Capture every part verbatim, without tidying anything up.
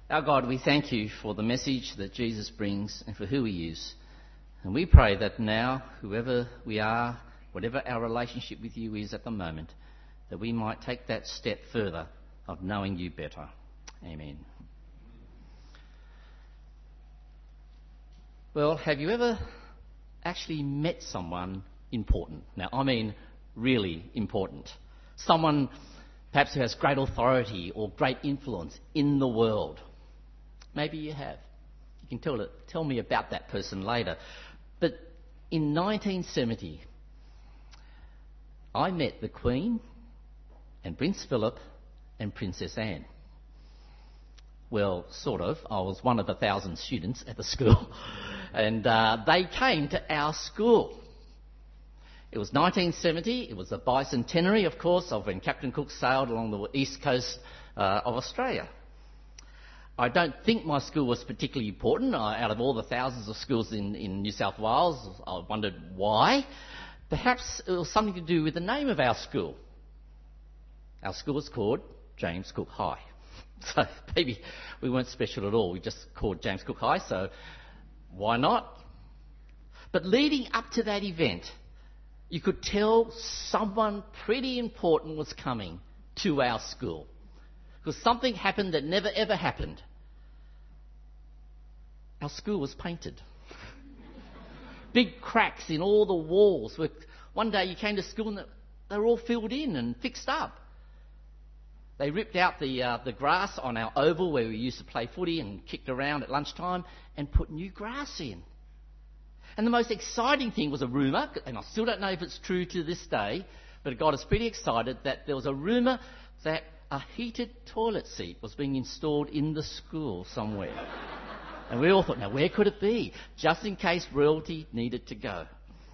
Our God, we thank you for the message that Jesus brings and for who he is. And we pray that now, whoever we are, whatever our relationship with you is at the moment, that we might take that step further of knowing you better. Amen. Well, have you ever actually met someone important? Now, I mean really important. Someone perhaps who has great authority or great influence in the world. Maybe you have. You can tell, it, tell me about that person later. But in nineteen seventy, I met the Queen and Prince Philip and Princess Anne. Well, sort of. I was one of a thousand students at the school. And uh, they came to our school. It was nineteen seventy. It was the bicentenary, of course, of when Captain Cook sailed along the east coast uh, of Australia. I don't think my school was particularly important. I, out of all the thousands of schools in, in New South Wales, I wondered why. Perhaps it was something to do with the name of our school. Our school was called James Cook High. So maybe we weren't special at all. We just called James Cook High, so why not? But leading up to that event, you could tell someone pretty important was coming to our school. Because something happened that never ever happened. Our school was painted. Big cracks in all the walls. One day you came to school and they were all filled in and fixed up. They ripped out the uh, the grass on our oval where we used to play footy and kicked around at lunchtime and put new grass in. And the most exciting thing was a rumour, and I still don't know if it's true to this day, but it got us pretty excited that there was a rumour that a heated toilet seat was being installed in the school somewhere. And we all thought, now where could it be? Just in case royalty needed to go.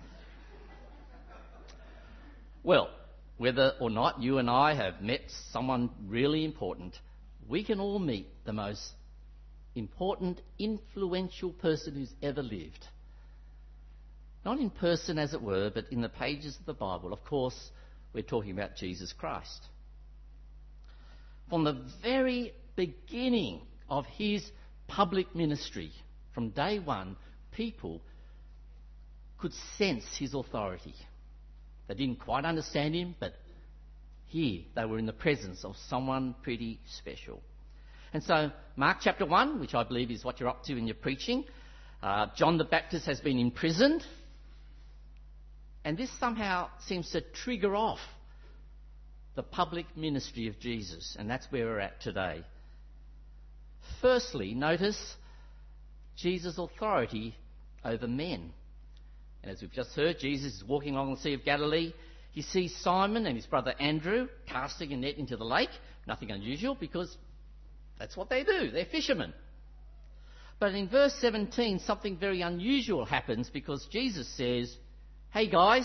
Well, whether or not you and I have met someone really important, we can all meet the most important, influential person who's ever lived. Not in person, as it were, but in the pages of the Bible. Of course, we're talking about Jesus Christ. From the very beginning of his public ministry, from day one, people could sense his authority. They didn't quite understand him, but here they were in the presence of someone pretty special. And so, Mark chapter one, which I believe is what you're up to in your preaching, uh, John the Baptist has been imprisoned. And this somehow seems to trigger off the public ministry of Jesus, and that's where we're at today. Firstly, notice Jesus' authority over men. And as we've just heard, Jesus is walking along the Sea of Galilee. He sees Simon and his brother Andrew casting a net into the lake. Nothing unusual, because that's what they do. They're fishermen. But in verse seventeen, something very unusual happens, because Jesus says, "Hey guys,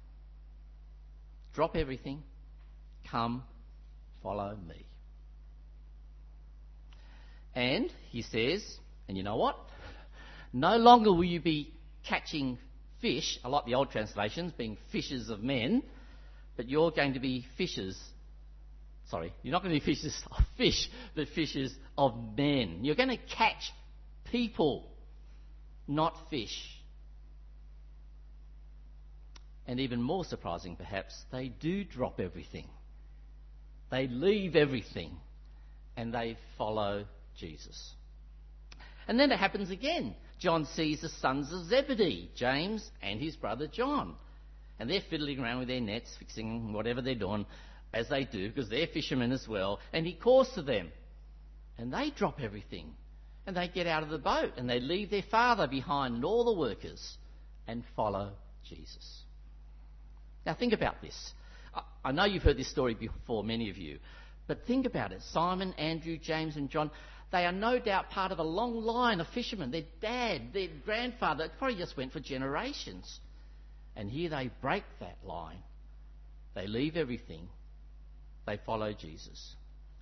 drop everything. Come, follow me." And he says, and you know what? No longer will you be catching fish, I like the old translations, being fishers of men, but you're going to be fishers. Sorry, you're not going to be fishers of fish, but fishers of men. You're going to catch people, not fish. And even more surprising, perhaps, they do drop everything. They leave everything and they follow Jesus. And then it happens again. John sees the sons of Zebedee, James and his brother John. And they're fiddling around with their nets, fixing whatever they're doing, as they do, because they're fishermen as well. And he calls to them. And they drop everything. And they get out of the boat and they leave their father behind and all the workers and follow Jesus. Now think about this. I know you've heard this story before, many of you, but think about it. Simon, Andrew, James and John, they are no doubt part of a long line of fishermen. Their dad, their grandfather, it probably just went for generations. And here they break that line. They leave everything. They follow Jesus.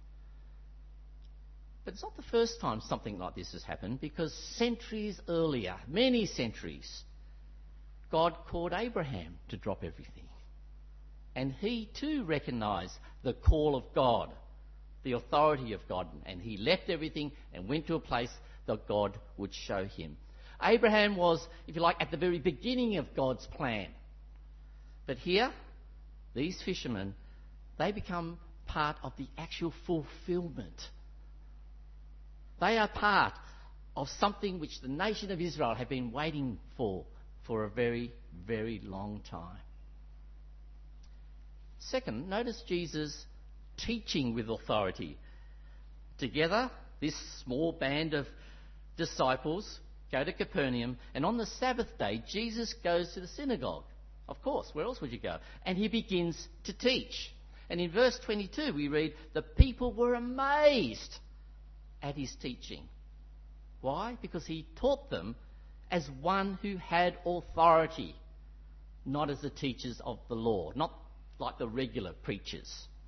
But it's not the first time something like this has happened, because centuries earlier, many centuries, God called Abraham to drop everything. And he too recognised the call of God the authority of God, and he left everything and went to a place that God would show him. Abraham was, if you like, at the very beginning of God's plan. But here, these fishermen, they become part of the actual fulfillment. They are part of something which the nation of Israel have been waiting for for a very, very long time. Second, notice Jesus teaching with authority. Together, this small band of disciples go to Capernaum, and on the Sabbath day, Jesus goes to the synagogue. Of course, where else would you go? And he begins to teach. And in verse twenty-two, we read, the people were amazed at his teaching. Why? Because he taught them as one who had authority, not as the teachers of the law, not like the regular preachers.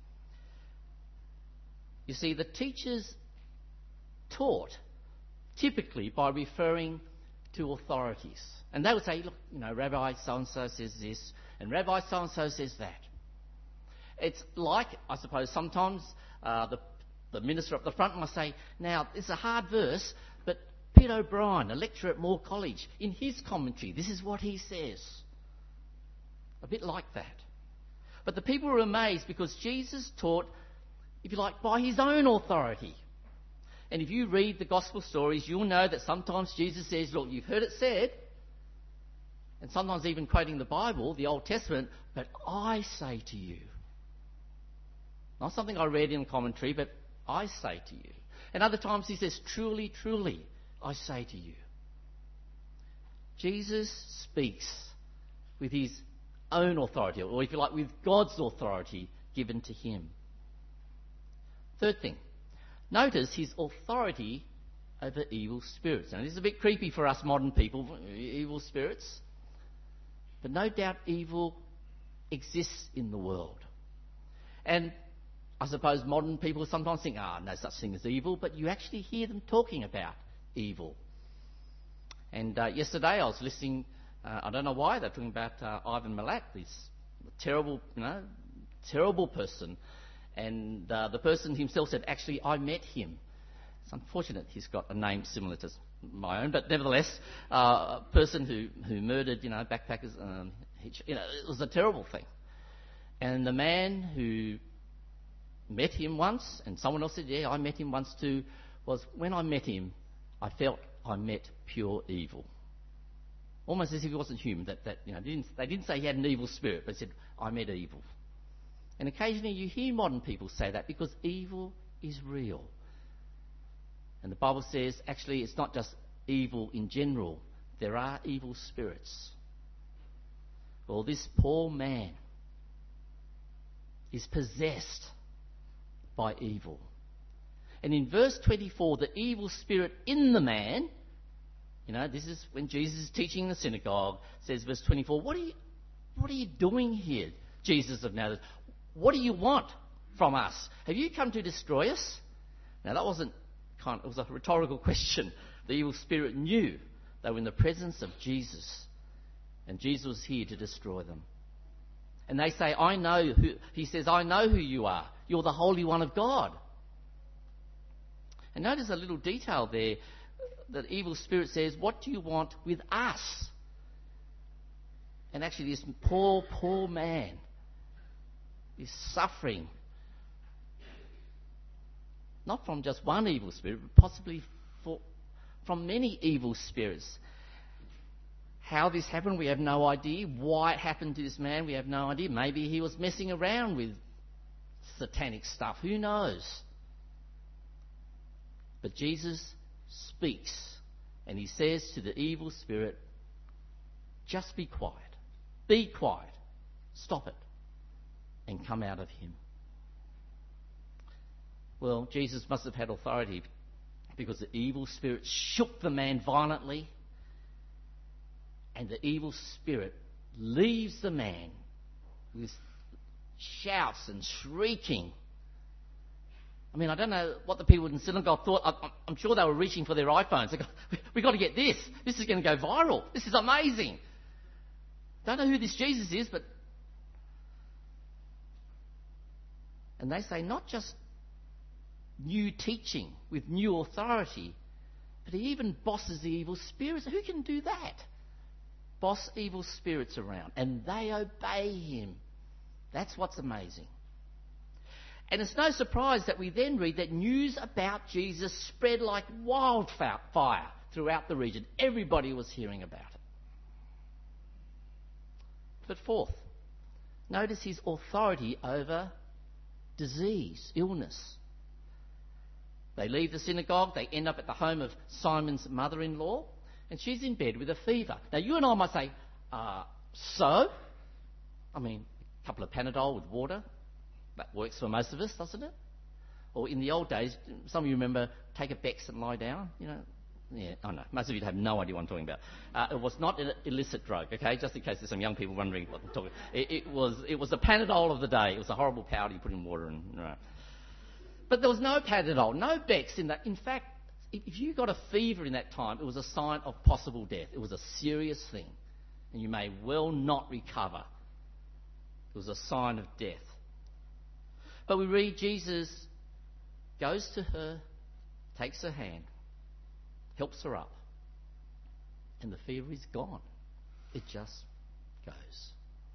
You see, the teachers taught typically by referring to authorities. And they would say, look, you know, Rabbi so-and-so says this, and Rabbi so-and-so says that. It's like, I suppose, sometimes uh, the, the minister up the front must say, now, it's a hard verse, but Peter O'Brien, a lecturer at Moore College, in his commentary, this is what he says. A bit like that. But the people were amazed because Jesus taught, if you like, by his own authority. And if you read the gospel stories, you'll know that sometimes Jesus says, look, you've heard it said, and sometimes even quoting the Bible, the Old Testament, but I say to you. Not something I read in commentary, but I say to you. And other times he says, truly, truly, I say to you. Jesus speaks with his own authority, or if you like, with God's authority given to him. Third thing, notice his authority over evil spirits. Now, this is a bit creepy for us modern people, evil spirits. But no doubt evil exists in the world. And I suppose modern people sometimes think, ah, oh, no such thing as evil, but you actually hear them talking about evil. And uh, yesterday I was listening, uh, I don't know why, they're talking about uh, Ivan Milat, this terrible, you know, terrible person. And uh, the person himself said, actually, I met him. It's unfortunate he's got a name similar to my own, but nevertheless, uh, a person who, who murdered, you know, backpackers, um, you know, it was a terrible thing. And the man who met him once, and someone else said, yeah, I met him once too, was when I met him, I felt I met pure evil. Almost as if he wasn't human. That, that you know, didn't, they didn't say he had an evil spirit, but said, I met evil. And occasionally you hear modern people say that because evil is real. And the Bible says, actually, it's not just evil in general. There are evil spirits. Well, this poor man is possessed by evil. And in verse twenty-four, the evil spirit in the man, you know, this is when Jesus is teaching in the synagogue, says, verse twenty-four, what are you, what are you doing here, Jesus of Nazareth? What do you want from us? Have you come to destroy us? Now, that wasn't kind of, it was a rhetorical question. The evil spirit knew they were in the presence of Jesus, and Jesus was here to destroy them. And they say, I know who, he says, I know who you are. You're the Holy One of God. And notice a little detail there. The evil spirit says, what do you want with us? And actually this poor, poor man is suffering. Not from just one evil spirit, but possibly for, from many evil spirits. How this happened, we have no idea. Why it happened to this man, we have no idea. Maybe he was messing around with satanic stuff. Who knows? But Jesus speaks, and he says to the evil spirit, just be quiet. Be quiet. Stop it. And come out of him. Well, Jesus must have had authority because the evil spirit shook the man violently, and the evil spirit leaves the man with shouts and shrieking. I mean, I don't know what the people in the synagogue thought. I'm sure they were reaching for their iPhones. They go, we've got to get this. This is going to go viral. This is amazing. Don't know who this Jesus is, but... And they say not just new teaching, with new authority. But he even bosses the evil spirits. Who can do that? Boss evil spirits around, and they obey him. That's what's amazing. And it's no surprise that we then read that news about Jesus spread like wildfire throughout the region. Everybody was hearing about it. But fourth, notice his authority over disease, illness. They leave the synagogue, they end up at the home of Simon's mother-in-law, and she's in bed with a fever. Now, you and I might say, uh, so? I mean, a couple of Panadol with water, that works for most of us, doesn't it? Or in the old days, some of you remember, take a Bex and lie down, you know. Yeah, I know. Most of you have no idea what I'm talking about. Uh, it was not an illicit drug, okay? Just in case there's some young people wondering what I'm talking about. It, it was it was the Panadol of the day. It was a horrible powder you put in water and right. But there was no Panadol, no Bex in that. In fact, if you got a fever in that time, it was a sign of possible death. It was a serious thing, and you may well not recover. It was a sign of death. But we read Jesus goes to her, takes her hand, helps her up, and the fever is gone. It just goes.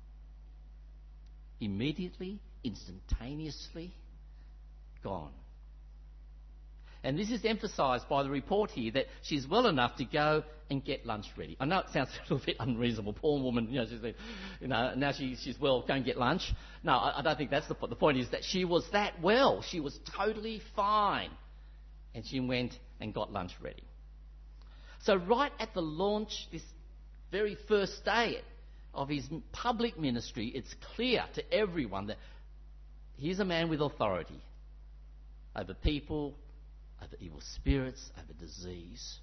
Immediately, instantaneously, gone. And this is emphasised by the report here that she's well enough to go and get lunch ready. I know it sounds a little bit unreasonable. Poor woman, you know, she's, you know, now she, she's well, go and get lunch. No, I, I don't think that's the point. The point is that she was that well. She was totally fine. And she went and got lunch ready. So right at the launch, this very first day of his public ministry, it's clear to everyone that he's a man with authority over people, over evil spirits, over disease.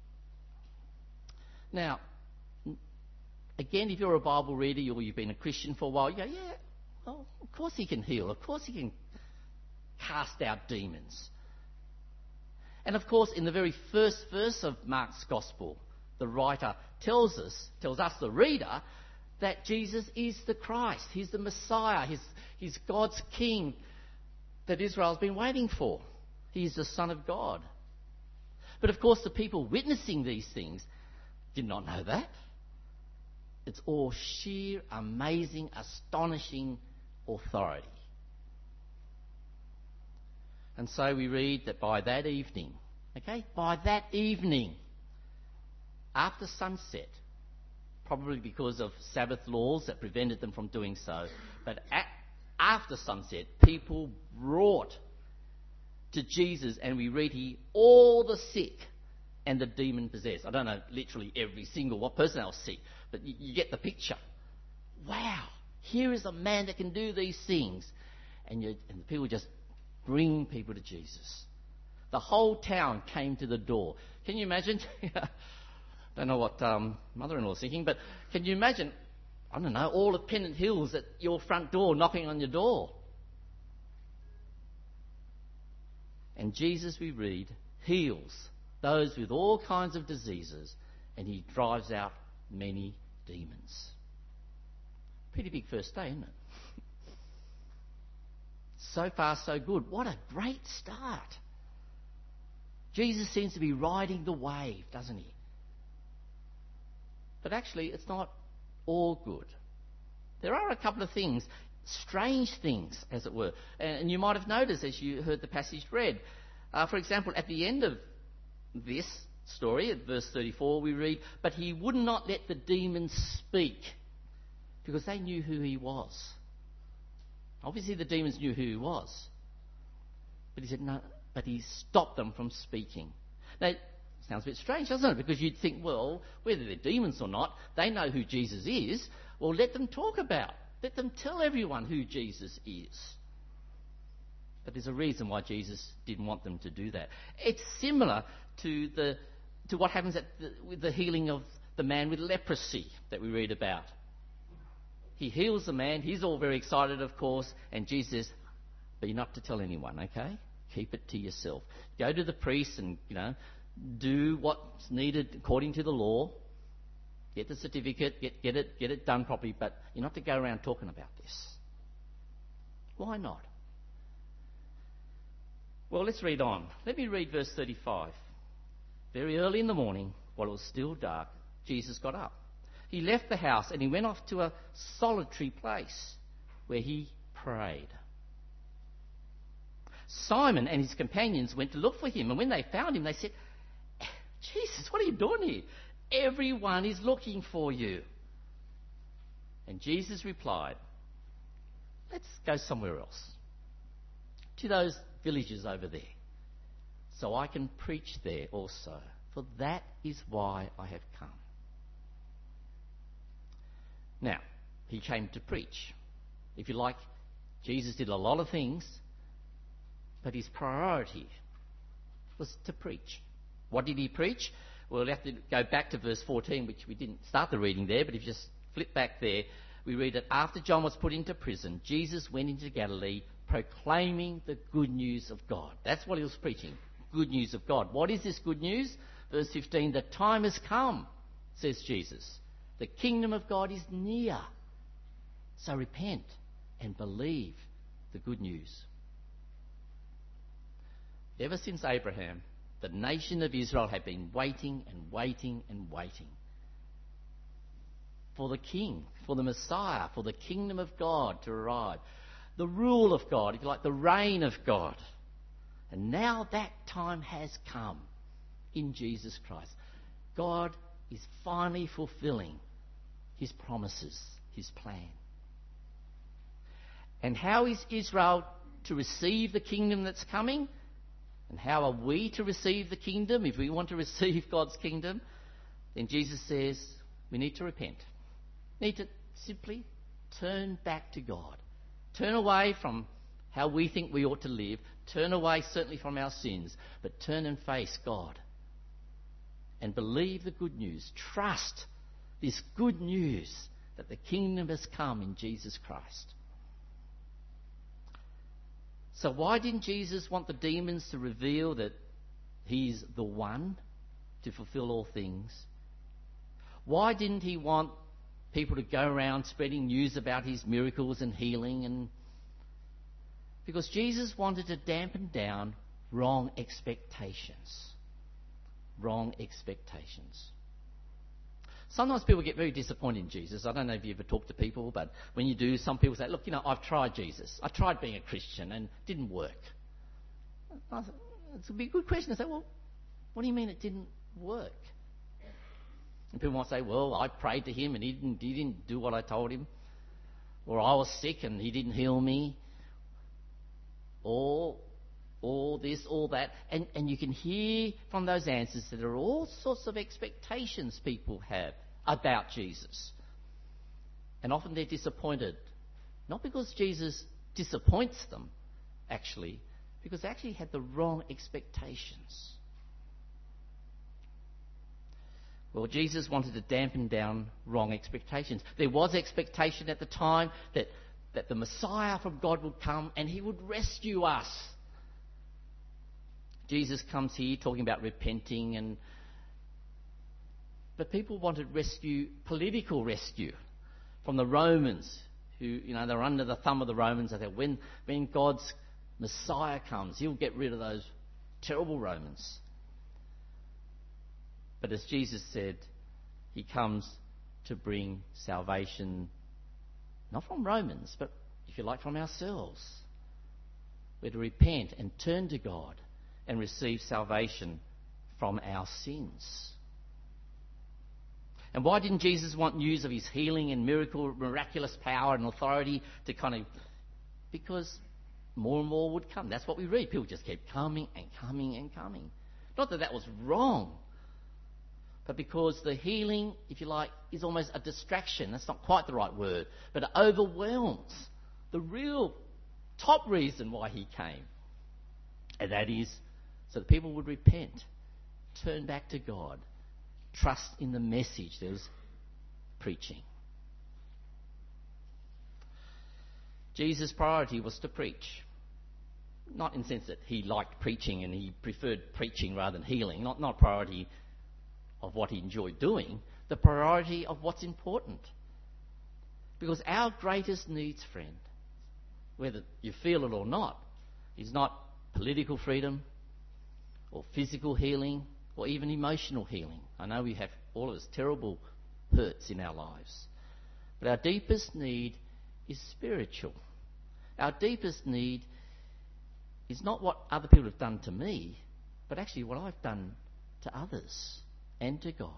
Now, again, if you're a Bible reader or you've been a Christian for a while, you go, yeah, well, of course he can heal. Of course he can cast out demons. And of course, in the very first verse of Mark's Gospel, the writer tells us, tells us, the reader, that Jesus is the Christ. He's the Messiah. He's, he's God's King that Israel's been waiting for. He's the Son of God. But of course, the people witnessing these things did not know that. It's all sheer, amazing, astonishing authority. And so we read that by that evening, okay, by that evening, after sunset, probably because of Sabbath laws that prevented them from doing so, but at, after sunset, people brought to Jesus, and we read here, all the sick and the demon-possessed. I don't know literally every single one person else sick, but you, you get the picture. Wow, here is a man that can do these things. And, you, and the people just bring people to Jesus. The whole town came to the door. Can you imagine? Don't know what um, mother-in-law's thinking, but can you imagine, I don't know, all of Pennant Hills at your front door knocking on your door? And Jesus, we read, heals those with all kinds of diseases, and he drives out many demons. Pretty big first day, isn't it? So far, so good. What a great start. Jesus seems to be riding the wave, doesn't he? But actually, it's not all good. There are a couple of things, strange things, as it were. And you might have noticed as you heard the passage read. Uh, for example, at the end of this story, at verse thirty-four, we read, "But he would not let the demons speak, because they knew who he was." Obviously, the demons knew who he was. But he said, no, but he stopped them from speaking. Now, it sounds a bit strange, doesn't it? Because you'd think, well, whether they're demons or not, they know who Jesus is. Well, let them talk about. Let them tell everyone who Jesus is. But there's a reason why Jesus didn't want them to do that. It's similar to the to what happens at the, with the healing of the man with leprosy that we read about. He heals the man. He's all very excited, of course. And Jesus says, but you're not to tell anyone, okay? Keep it to yourself. Go to the priest and, you know, do what's needed according to the law. Get the certificate. Get, get it, get it done properly. But you're not to go around talking about this. Why not? Well, let's read on. Let me read verse thirty-five. Very early in the morning, while it was still dark, Jesus got up. He left the house and he went off to a solitary place where he prayed. Simon and his companions went to look for him, and when they found him, they said, "Jesus, what are you doing here? Everyone is looking for you." And Jesus replied, "Let's go somewhere else, to those villages over there, so I can preach there also, for that is why I have come." Now, he came to preach. If you like, Jesus did a lot of things, but his priority was to preach. What did he preach? Well, we'll have to go back to verse fourteen, which we didn't start the reading there, but if you just flip back there, we read that after John was put into prison, Jesus went into Galilee proclaiming the good news of God. That's what he was preaching, good news of God. What is this good news? Verse fifteen, the time has come, says Jesus. The kingdom of God is near. So repent and believe the good news. Ever since Abraham, the nation of Israel had been waiting and waiting and waiting for the king, for the Messiah, for the kingdom of God to arrive. The rule of God, if you like, the reign of God. And now that time has come in Jesus Christ. God is finally fulfilling his promises, his plan. And how is Israel to receive the kingdom that's coming? And how are we to receive the kingdom if we want to receive God's kingdom? Then Jesus says we need to repent. We need to simply turn back to God. Turn away from how we think we ought to live. Turn away certainly from our sins, but turn and face God. And believe the good news. Trust this good news that the kingdom has come in Jesus Christ. So why didn't Jesus want the demons to reveal that he's the one to fulfill all things? Why didn't he want people to go around spreading news about his miracles and healing? And because Jesus wanted to dampen down wrong expectations. Wrong expectations. Sometimes people get very disappointed in Jesus. I don't know if you ever talk to people, but when you do, some people say, "Look, you know, I've tried Jesus. I tried being a Christian and it didn't work." I said, it's a big, good question. I say, "Well, what do you mean it didn't work?" And people might say, "Well, I prayed to him and he didn't, he didn't do what I told him." Or I was sick and he didn't heal me. Or all this, all that. And, and you can hear from those answers that there are all sorts of expectations people have about Jesus. And often they're disappointed. Not because Jesus disappoints them, actually, because they actually had the wrong expectations. Well, Jesus wanted to dampen down wrong expectations. There was expectation at the time that, that the Messiah from God would come and he would rescue us. Jesus comes here talking about repenting, and but people wanted rescue, political rescue, from the Romans, who, you know, they were under the thumb of the Romans. They thought when, when God's Messiah comes, he'll get rid of those terrible Romans. But as Jesus said, he comes to bring salvation, not from Romans, but, if you like, from ourselves. We're to repent and turn to God and receive salvation from our sins. And why didn't Jesus want news of his healing and miracle, miraculous power and authority to kind of... Because more and more would come. That's what we read. People just kept coming and coming and coming. Not that that was wrong, but because the healing, if you like, is almost a distraction. That's not quite the right word, but it overwhelms the real top reason why he came. And that is so that people would repent, turn back to God, trust in the message that was preaching. Jesus' priority was to preach. Not in the sense that he liked preaching and he preferred preaching rather than healing. Not, not priority of what he enjoyed doing. The priority of what's important. Because our greatest needs, friend, whether you feel it or not, is not political freedom, or physical healing, or even emotional healing. I know we have, all of us, terrible hurts in our lives. But our deepest need is spiritual. Our deepest need is not what other people have done to me, but actually what I've done to others and to God.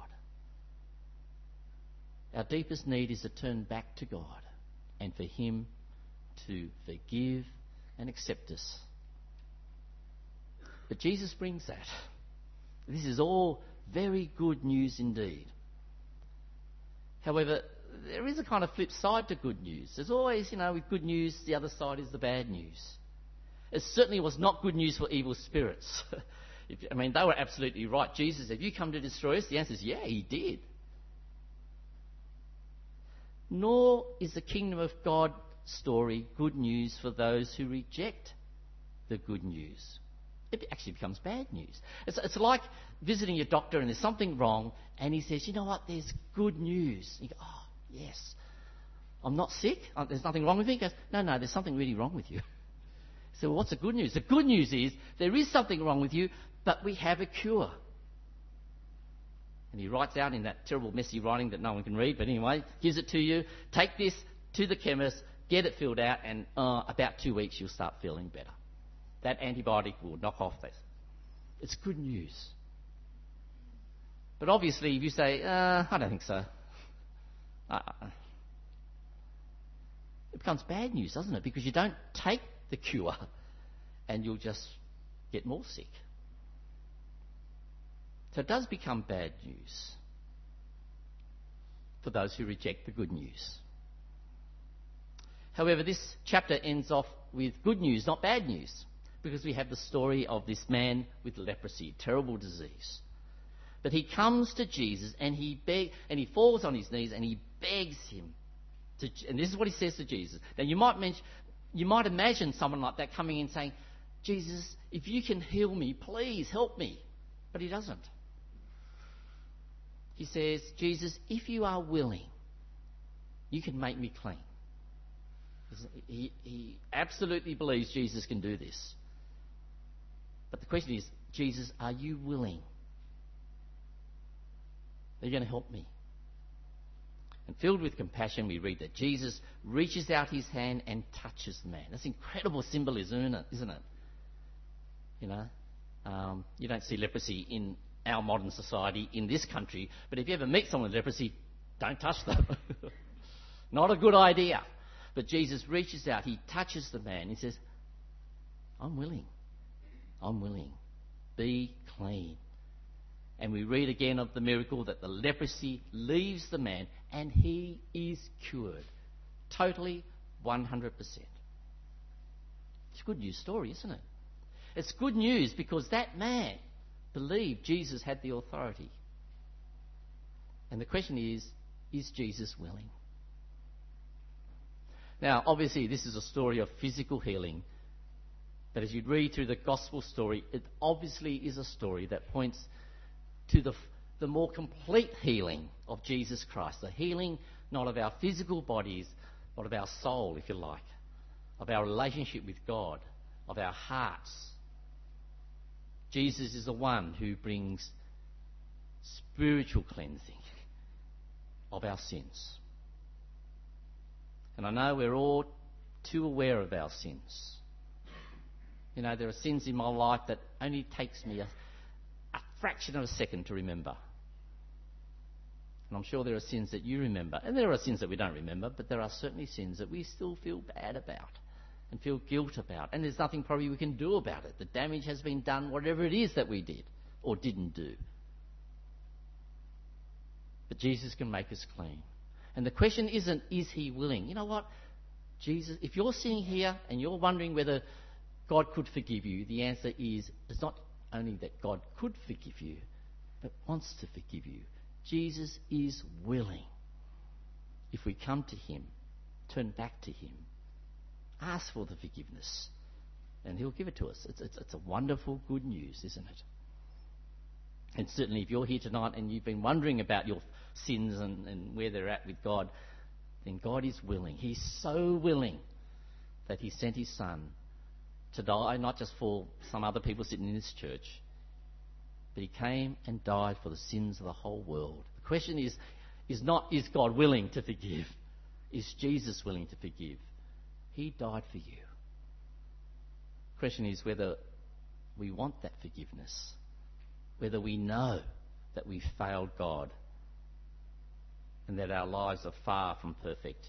Our deepest need is to turn back to God and for Him to forgive and accept us. But Jesus brings that. This is all very good news indeed. However, there is a kind of flip side to good news. There's always, you know, with good news, the other side is the bad news. It certainly was not good news for evil spirits. if, I mean, they were absolutely right. Jesus, have you come to destroy us? The answer is, yeah, He did. Nor is the kingdom of God story good news for those who reject the good news. It actually becomes bad news. It's, it's like visiting your doctor and there's something wrong and he says, you know what, there's good news. You go, oh, yes. I'm not sick. There's nothing wrong with me. He goes, no, no, there's something really wrong with you. So what's the good news? The good news is there is something wrong with you, but we have a cure. And he writes out in that terrible messy writing that no one can read, but anyway, gives it to you. Take this to the chemist, get it filled out, and uh, about two weeks you'll start feeling better. That antibiotic will knock off this. It's good news. But obviously, if you say, uh, I don't think so, uh, it becomes bad news, doesn't it? Because you don't take the cure and you'll just get more sick. So it does become bad news for those who reject the good news. However, this chapter ends off with good news, not bad news, because we have the story of this man with leprosy, terrible disease. But he comes to Jesus and he beg, and he falls on his knees and he begs him to, and this is what he says to Jesus. Now you might mention, you might imagine someone like that coming in saying, Jesus, if you can heal me, please help me. But he doesn't. He says, Jesus, if you are willing, you can make me clean. He, he absolutely believes Jesus can do this. But the question is, Jesus, are you willing? Are you going to help me? And filled with compassion, we read that Jesus reaches out his hand and touches the man. That's incredible symbolism, isn't it? Isn't it? You know, um, you don't see leprosy in our modern society in this country, but if you ever meet someone with leprosy, don't touch them. Not a good idea. But Jesus reaches out, he touches the man, he says, I'm willing. I'm willing. Be clean. And we read again of the miracle that the leprosy leaves the man and he is cured. Totally, one hundred percent. It's a good news story, isn't it? It's good news because that man believed Jesus had the authority. And the question is, is Jesus willing? Now, obviously, this is a story of physical healing. But as you read through the gospel story, it obviously is a story that points to the, the more complete healing of Jesus Christ. The healing not of our physical bodies, but of our soul, if you like. Of our relationship with God. Of our hearts. Jesus is the one who brings spiritual cleansing of our sins. And I know we're all too aware of our sins. You know, there are sins in my life that only takes me a, a fraction of a second to remember. And I'm sure there are sins that you remember. And there are sins that we don't remember, but there are certainly sins that we still feel bad about and feel guilt about. And there's nothing probably we can do about it. The damage has been done, whatever it is that we did or didn't do. But Jesus can make us clean. And the question isn't, is he willing? You know what? Jesus, if you're sitting here and you're wondering whether God could forgive you, the answer is, it's not only that God could forgive you, but wants to forgive you. Jesus is willing. If we come to him, turn back to him, ask for the forgiveness, and he'll give it to us. It's, it's, it's a wonderful good news, isn't it? And certainly if you're here tonight and you've been wondering about your sins and, and where they're at with God, then God is willing. He's so willing that he sent his Son to die, not just for some other people sitting in this church, but he came and died for the sins of the whole world. The question is, is not, is God willing to forgive? Is Jesus willing to forgive? He died for you. The question is whether we want that forgiveness, whether we know that we've failed God and that our lives are far from perfect.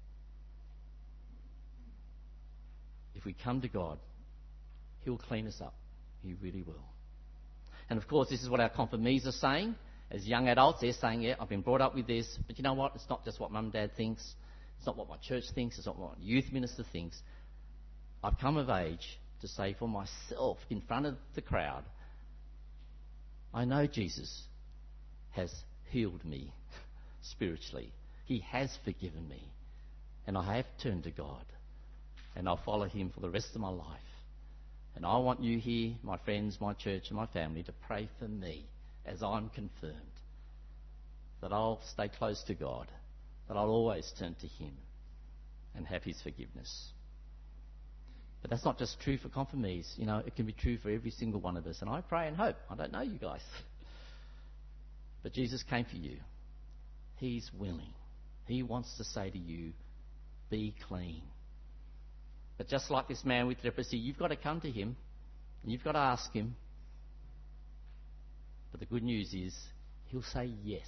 If we come to God, he'll clean us up. He really will. And of course, this is what our confirmees are saying. As young adults, they're saying, yeah, I've been brought up with this. But you know what? It's not just what mum and dad thinks. It's not what my church thinks. It's not what my youth minister thinks. I've come of age to say for myself in front of the crowd, I know Jesus has healed me spiritually. He has forgiven me. And I have turned to God. And I'll follow him for the rest of my life. And I want you here, my friends, my church and my family, to pray for me as I'm confirmed. That I'll stay close to God. That I'll always turn to him and have his forgiveness. But that's not just true for confirmees. You know, it can be true for every single one of us. And I pray and hope. I don't know you guys. But Jesus came for you. He's willing. He wants to say to you, be clean. But just like this man with leprosy, you've got to come to him. And you've got to ask him. But the good news is, he'll say yes.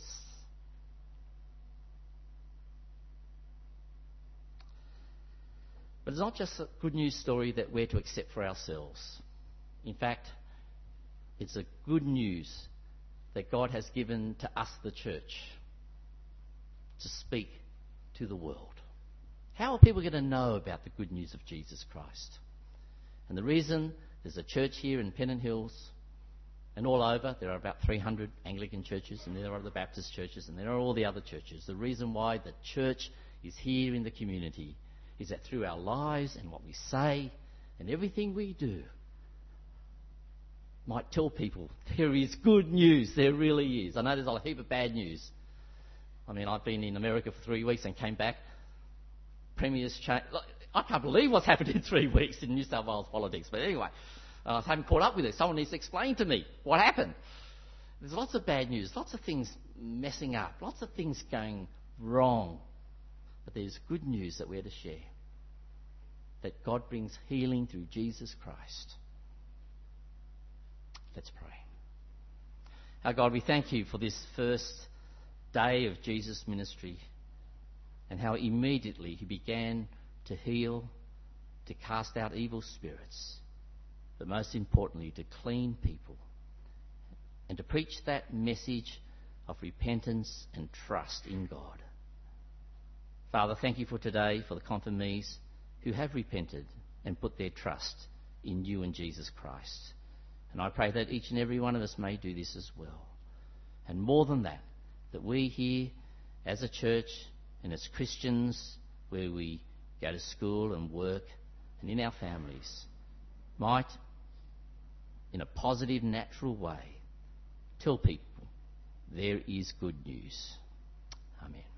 But it's not just a good news story that we're to accept for ourselves. In fact, it's a good news that God has given to us, the church, to speak to the world. How are people going to know about the good news of Jesus Christ? And the reason there's a church here in Pennant Hills and all over, there are about three hundred Anglican churches, and there are the Baptist churches, and there are all the other churches. The reason why the church is here in the community is that through our lives and what we say and everything we do might tell people there is good news. There really is. I know there's a heap of bad news. I mean, I've been in America for three weeks and came back. Premiers change. I can't believe what's happened in three weeks in New South Wales politics. But anyway, uh, I haven't caught up with it. Someone needs to explain to me what happened. There's lots of bad news, lots of things messing up, lots of things going wrong. But there's good news that we're to share. That God brings healing through Jesus Christ. Let's pray. Our God, we thank you for this first day of Jesus' ministry and how immediately he began to heal, to cast out evil spirits, but most importantly, to clean people and to preach that message of repentance and trust in God. Father, thank you for today, for the confirmees who have repented and put their trust in you and Jesus Christ. And I pray that each and every one of us may do this as well. And more than that, that we here as a church and as Christians, where we go to school and work and in our families, might, in a positive, natural way, tell people there is good news. Amen.